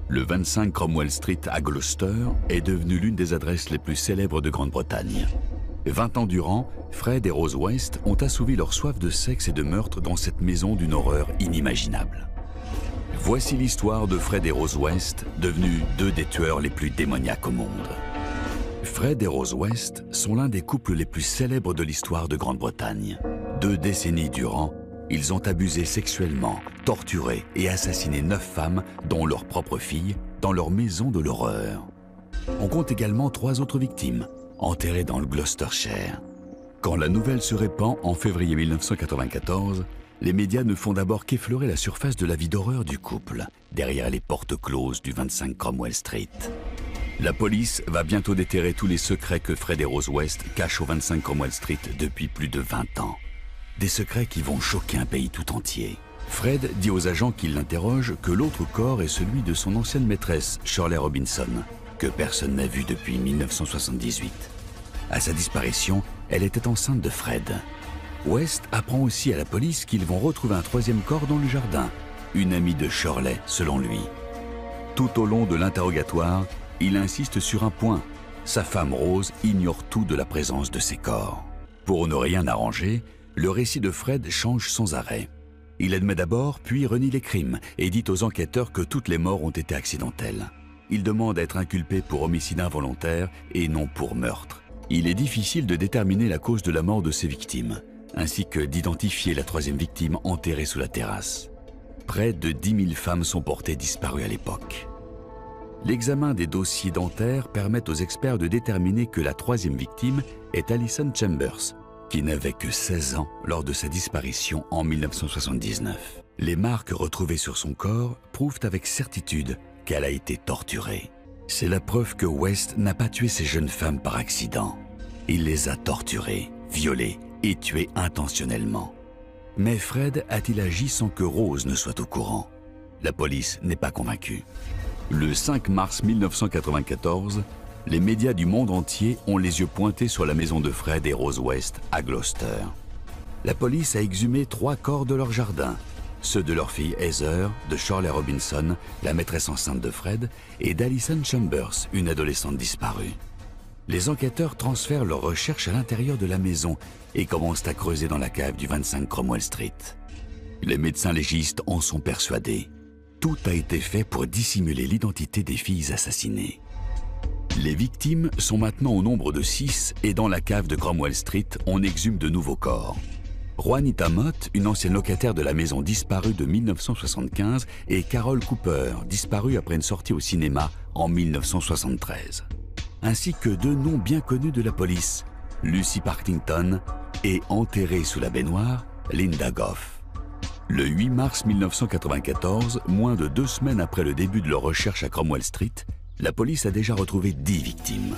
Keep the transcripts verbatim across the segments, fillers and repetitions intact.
Le vingt-cinq Cromwell Street à Gloucester est devenu l'une des adresses les plus célèbres de Grande-Bretagne. Vingt ans durant, Fred et Rose West ont assouvi leur soif de sexe et de meurtre dans cette maison d'une horreur inimaginable. Voici l'histoire de Fred et Rose West, devenus deux des tueurs les plus démoniaques au monde. Fred et Rose West sont l'un des couples les plus célèbres de l'histoire de Grande-Bretagne. Deux décennies durant, ils ont abusé sexuellement, torturé et assassiné neuf femmes, dont leur propre fille, dans leur maison de l'horreur. On compte également trois autres victimes, enterrées dans le Gloucestershire. Quand la nouvelle se répand en février mille neuf cent quatre-vingt-quatorze, les médias ne font d'abord qu'effleurer la surface de la vie d'horreur du couple, derrière les portes closes du vingt-cinq Cromwell Street. La police va bientôt déterrer tous les secrets que Fred et Rose West cachent au vingt-cinq Cromwell Street depuis plus de vingt ans. Des secrets qui vont choquer un pays tout entier. Fred dit aux agents qui l'interrogent que l'autre corps est celui de son ancienne maîtresse, Shirley Robinson, que personne n'a vu depuis mille neuf cent soixante-dix-huit. À sa disparition, elle était enceinte de Fred. West apprend aussi à la police qu'ils vont retrouver un troisième corps dans le jardin, une amie de Shirley, selon lui. Tout au long de l'interrogatoire, il insiste sur un point. Sa femme Rose ignore tout de la présence de ces corps. Pour ne rien arranger, le récit de Fred change sans arrêt. Il admet d'abord, puis renie les crimes et dit aux enquêteurs que toutes les morts ont été accidentelles. Il demande à être inculpé pour homicide involontaire et non pour meurtre. Il est difficile de déterminer la cause de la mort de ses victimes, ainsi que d'identifier la troisième victime enterrée sous la terrasse. Près de dix mille femmes sont portées disparues à l'époque. L'examen des dossiers dentaires permet aux experts de déterminer que la troisième victime est Alison Chambers, qui n'avait que seize ans lors de sa disparition en mille neuf cent soixante-dix-neuf. Les marques retrouvées sur son corps prouvent avec certitude qu'elle a été torturée. C'est la preuve que West n'a pas tué ces jeunes femmes par accident. Il les a torturées, violées et tuées intentionnellement. Mais Fred a-t-il agi sans que Rose ne soit au courant? La police n'est pas convaincue. Le cinq mars mille neuf cent quatre-vingt-quatorze, les médias du monde entier ont les yeux pointés sur la maison de Fred et Rose West à Gloucester. La police a exhumé trois corps de leur jardin, ceux de leur fille Heather, de Shirley Robinson, la maîtresse enceinte de Fred, et d'Alison Chambers, une adolescente disparue. Les enquêteurs transfèrent leurs recherches à l'intérieur de la maison et commencent à creuser dans la cave du vingt-cinq Cromwell Street. Les médecins légistes en sont persuadés. Tout a été fait pour dissimuler l'identité des filles assassinées. Les victimes sont maintenant au nombre de six et dans la cave de Cromwell Street, on exhume de nouveaux corps. Juanita Mott, une ancienne locataire de la maison disparue de mille neuf cent soixante-quinze, et Carol Cooper, disparue après une sortie au cinéma en mille neuf cent soixante-treize. Ainsi que deux noms bien connus de la police, Lucy Partington et enterrée sous la baignoire, Linda Goff. Le huit mars mille neuf cent quatre-vingt-quatorze, moins de deux semaines après le début de leur recherche à Cromwell Street, la police a déjà retrouvé dix victimes.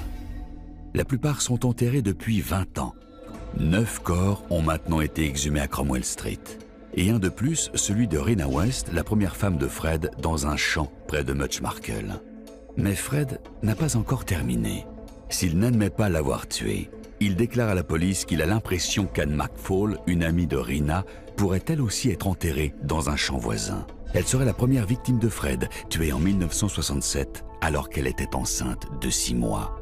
La plupart sont enterrés depuis vingt ans. Neuf corps ont maintenant été exhumés à Cromwell Street. Et un de plus, celui de Rena West, la première femme de Fred, dans un champ près de Muchmarkel. Mais Fred n'a pas encore terminé. S'il n'admet pas l'avoir tué, il déclare à la police qu'il a l'impression qu'Anne McFall, une amie de Rena, pourrait elle aussi être enterrée dans un champ voisin. Elle serait la première victime de Fred, tuée en mille neuf cent soixante-sept, alors qu'elle était enceinte de six mois.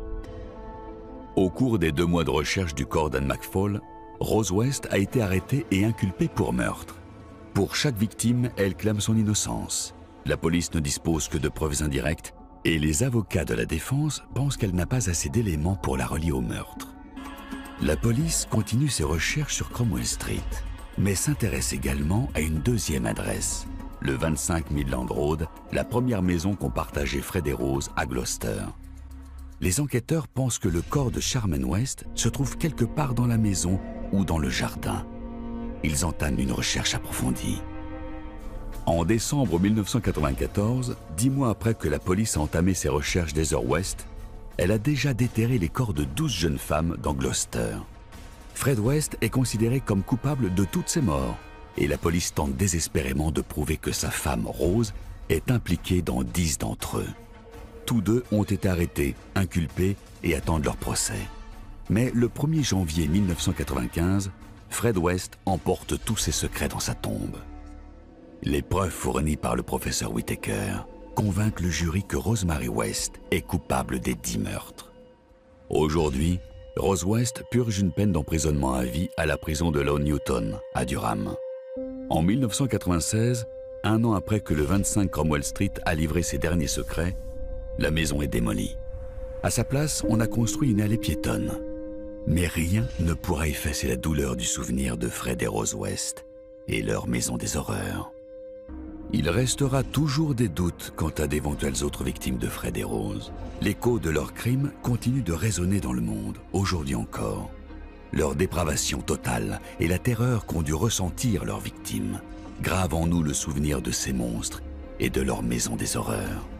Au cours des deux mois de recherche du corps d'Anne McFall, Rose West a été arrêtée et inculpée pour meurtre. Pour chaque victime, elle clame son innocence. La police ne dispose que de preuves indirectes et les avocats de la défense pensent qu'elle n'a pas assez d'éléments pour la relier au meurtre. La police continue ses recherches sur Cromwell Street, mais s'intéresse également à une deuxième adresse, le vingt-cinq Midland Road, la première maison qu'ont partagée Fred et Rose à Gloucester. Les enquêteurs pensent que le corps de Charmaine West se trouve quelque part dans la maison ou dans le jardin. Ils entament une recherche approfondie. En décembre mille neuf cent quatre-vingt-quatorze, dix mois après que la police a entamé ses recherches d'Heather West, elle a déjà déterré les corps de douze jeunes femmes dans Gloucester. Fred West est considéré comme coupable de toutes ces morts et la police tente désespérément de prouver que sa femme Rose est impliquée dans dix d'entre eux. Tous deux ont été arrêtés, inculpés et attendent leur procès. Mais le premier janvier mille neuf cent quatre-vingt-quinze, Fred West emporte tous ses secrets dans sa tombe. Les preuves fournies par le professeur Whittaker convaincre le jury que Rosemary West est coupable des dix meurtres. Aujourd'hui, Rose West purge une peine d'emprisonnement à vie à la prison de Lone Newton, à Durham. En mille neuf cent quatre-vingt-seize, un an après que le vingt-cinq Cromwell Street a livré ses derniers secrets, la maison est démolie. À sa place, on a construit une allée piétonne. Mais rien ne pourra effacer la douleur du souvenir de Fred et Rose West et leur maison des horreurs. Il restera toujours des doutes quant à d'éventuelles autres victimes de Fred et Rose. L'écho de leurs crimes continue de résonner dans le monde, aujourd'hui encore. Leur dépravation totale et la terreur qu'ont dû ressentir leurs victimes gravent en nous le souvenir de ces monstres et de leur maison des horreurs.